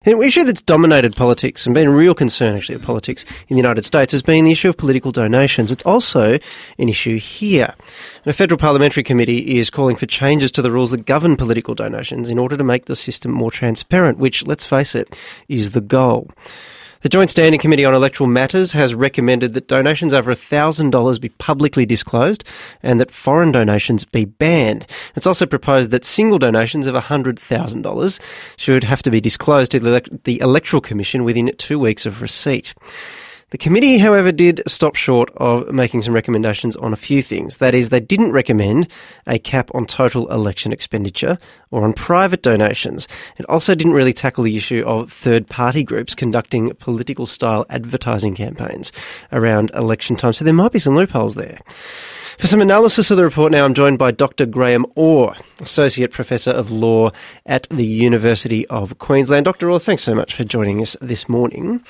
An issue that's dominated politics and been a real concern, actually, of politics in the United States has been the issue of political donations. It's also an issue here. The Federal Parliamentary Committee is calling for changes to the rules that govern political donations in order to make the system more transparent, which, let's face it, is the goal. The Joint Standing Committee on Electoral Matters has recommended that donations over $1,000 be publicly disclosed and that foreign donations be banned. It's also proposed that single donations of $100,000 should have to be disclosed to the Electoral Commission within 2 weeks of receipt. The committee, however, did stop short of making some recommendations on a few things. That is, they didn't recommend a cap on total election expenditure or on private donations. It also didn't really tackle the issue of third-party groups conducting political-style advertising campaigns around election time. So there might be some loopholes there. For some analysis of the report now, I'm joined by Dr. Graham Orr, Associate Professor of Law at the University of Queensland. Dr. Orr, thanks so much for joining us this morning.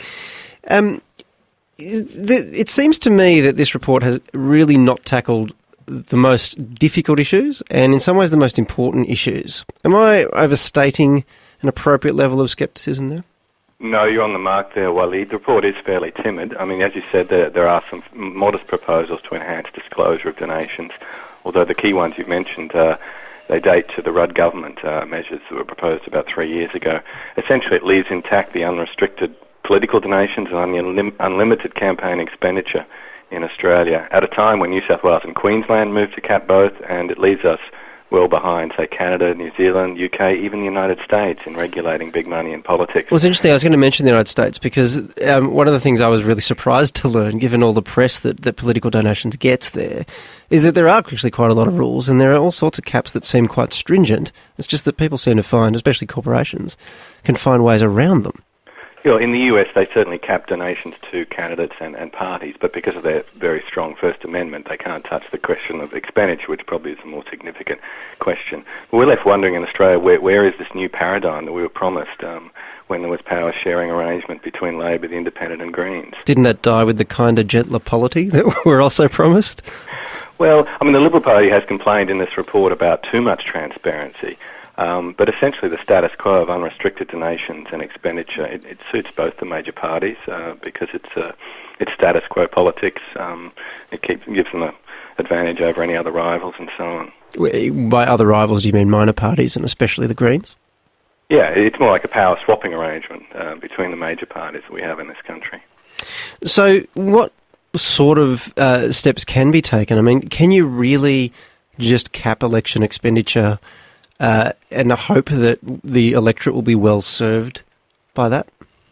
It seems to me that this report has really not tackled the most difficult issues and in some ways the most important issues. Am I overstating an appropriate level of scepticism there? No, you're on the mark there, Waleed. The report is fairly timid. I mean, as you said, there are some modest proposals to enhance disclosure of donations, although the key ones you've mentioned, they date to the Rudd government measures that were proposed about 3 years ago. Essentially, it leaves intact the unrestricted political donations and unlimited campaign expenditure in Australia at a time when New South Wales and Queensland moved to cap both, and it leaves us well behind, say, Canada, New Zealand, UK, even the United States in regulating big money in politics. Well, it's interesting. I was going to mention the United States because one of the things I was really surprised to learn, given all the press that political donations gets there, is that there are actually quite a lot of rules and there are all sorts of caps that seem quite stringent. It's just that people seem to find, especially corporations, can find ways around them. You know, in the US, they certainly cap donations to candidates and parties, but because of their very strong First Amendment, they can't touch the question of expenditure, which probably is a more significant question. But we're left wondering in Australia, where is this new paradigm that we were promised when there was power sharing arrangement between Labor, the Independent and Greens? Didn't that die with the kinder, gentler polity that we're also promised? Well, I mean, the Liberal Party has complained in this report about too much transparency. But essentially the status quo of unrestricted donations and expenditure, it suits both the major parties because it's status quo politics. It gives them an advantage over any other rivals and so on. By other rivals, do you mean minor parties and especially the Greens? Yeah, it's more like a power swapping arrangement between the major parties that we have in this country. So what sort of steps can be taken? I mean, can you really just cap election expenditure and I hope that the electorate will be well served by that?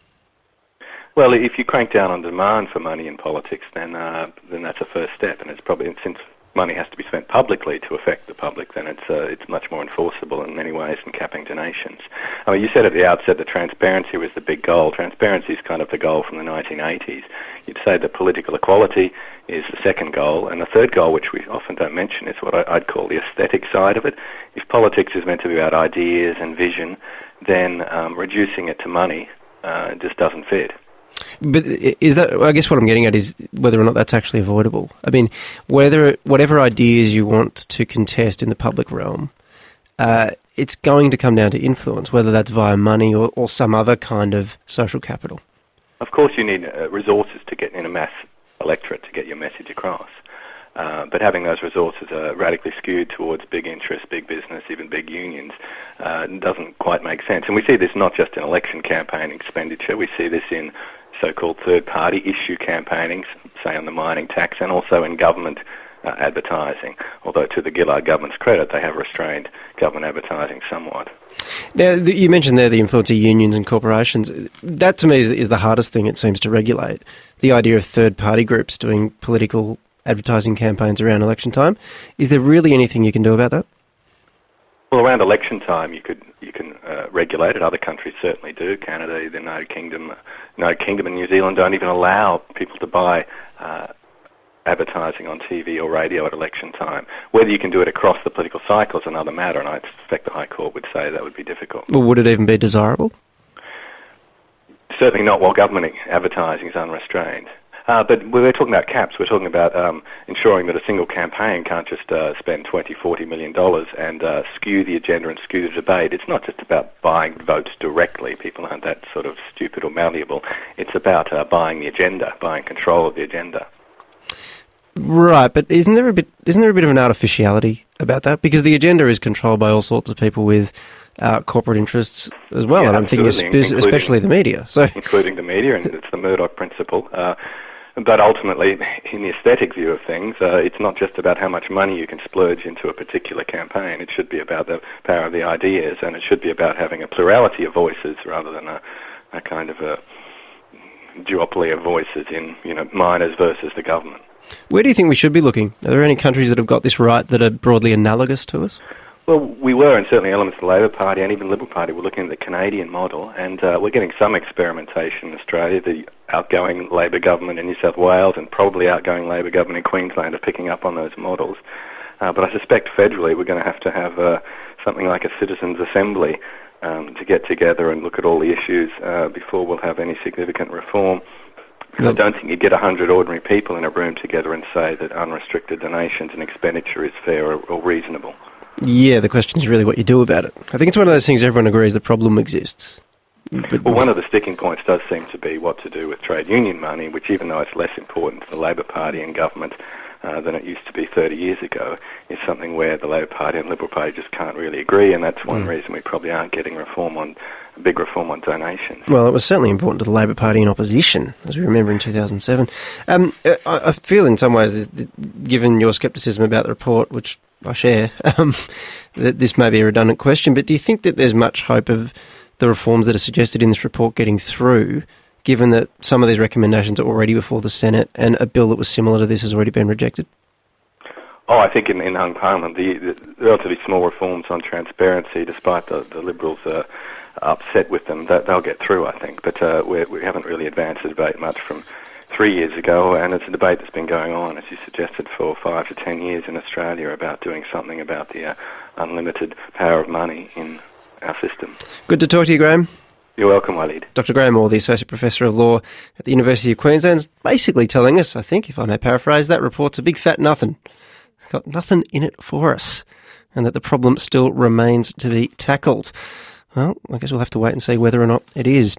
Well, if you crank down on demand for money in politics, then that's a first step, and it's probably, since money has to be spent publicly to affect the public, then it's much more enforceable in many ways than capping donations. I mean, you said at the outset that transparency was the big goal. Transparency is kind of the goal from the 1980s. You'd say that political equality is the second goal, and the third goal, which we often don't mention, is what I'd call the aesthetic side of it. If politics is meant to be about ideas and vision, then reducing it to money just doesn't fit. But is that, I guess what I'm getting at is whether or not that's actually avoidable. I mean, whatever ideas you want to contest in the public realm, it's going to come down to influence, whether that's via money or some other kind of social capital. Of course you need resources to get in a mass electorate to get your message across. But having those resources radically skewed towards big interests, big business, even big unions, doesn't quite make sense. And we see this not just in election campaign expenditure, we see this in so-called third-party issue campaignings, say on the mining tax, and also in government advertising, although to the Gillard government's credit, they have restrained government advertising somewhat. Now, you mentioned there the influence of unions and corporations. That, to me, is the hardest thing, it seems, to regulate. The idea of third-party groups doing political advertising campaigns around election time. Is there really anything you can do about that? Well, around election time, you can regulate it. Other countries certainly do. Canada, the United Kingdom and New Zealand don't even allow people to buy advertising on TV or radio at election time. Whether you can do it across the political cycle is another matter, and I suspect the High Court would say that would be difficult. Well, would it even be desirable? Certainly not while government advertising is unrestrained. But we're talking about caps. We're talking about ensuring that a single campaign can't just spend $20-40 million and skew the agenda and skew the debate. It's not just about buying votes directly. People aren't that sort of stupid or malleable. It's about buying the agenda, buying control of the agenda. Right, but isn't there a bit of an artificiality about that? Because the agenda is controlled by all sorts of people with corporate interests as well, and I'm thinking especially the media. Including the media, and it's the Murdoch principle. But ultimately, in the aesthetic view of things, it's not just about how much money you can splurge into a particular campaign. It should be about the power of the ideas, and it should be about having a plurality of voices rather than a kind of a duopoly of voices in, minors versus the government. Where do you think we should be looking? Are there any countries that have got this right that are broadly analogous to us? Well, we were, and certainly elements of the Labor Party and even Liberal Party were looking at the Canadian model, and we're getting some experimentation in Australia. The outgoing Labor government in New South Wales and probably outgoing Labor government in Queensland are picking up on those models. But I suspect federally we're going to have something like a citizens' assembly to get together and look at all the issues before we'll have any significant reform. I don't think you get 100 ordinary people in a room together and say that unrestricted donations and expenditure is fair or reasonable. Yeah, the question is really what you do about it. I think it's one of those things everyone agrees the problem exists. Well, one of the sticking points does seem to be what to do with trade union money, which even though it's less important to the Labor Party and government than it used to be 30 years ago, is something where the Labor Party and Liberal Party just can't really agree, and that's one reason we probably aren't getting a big reform on donations. Well, it was certainly important to the Labor Party in opposition, as we remember in 2007. I feel in some ways, given your scepticism about the report, which I share, that this may be a redundant question, but do you think that there's much hope of the reforms that are suggested in this report getting through, given that some of these recommendations are already before the Senate and a bill that was similar to this has already been rejected? Oh, I think in hung Parliament, the relatively small reforms on transparency, despite the Liberals upset with them, they'll get through, I think. But we haven't really advanced the debate much from 3 years ago, and it's a debate that's been going on, as you suggested, for 5 to 10 years in Australia about doing something about the unlimited power of money in our system. Good to talk to you, Graham. You're welcome, Waleed. Dr. Graham Orr, the Associate Professor of Law at the University of Queensland, is basically telling us, I think, if I may paraphrase, that report's a big fat nothing. It's got nothing in it for us, and that the problem still remains to be tackled. Well, I guess we'll have to wait and see whether or not it is.